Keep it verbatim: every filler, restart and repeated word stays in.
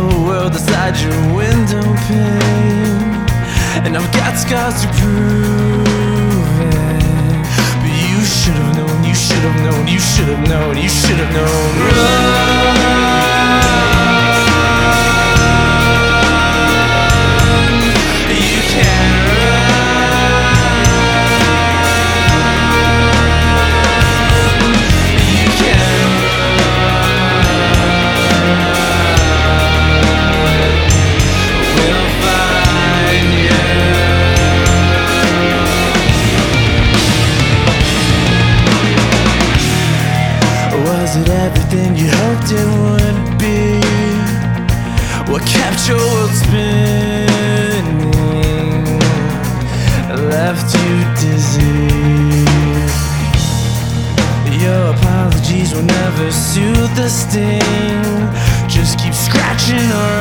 whole world outside your window pane, and I've got scars to prove it. But you should have known, you should have known, you should have known, you should have known. Run. You can't run. You can't run. We'll find you. Was it everything you hoped it would be? What kept your world spinning, left you dizzy? Your apologies will never soothe the sting. Just keep scratching our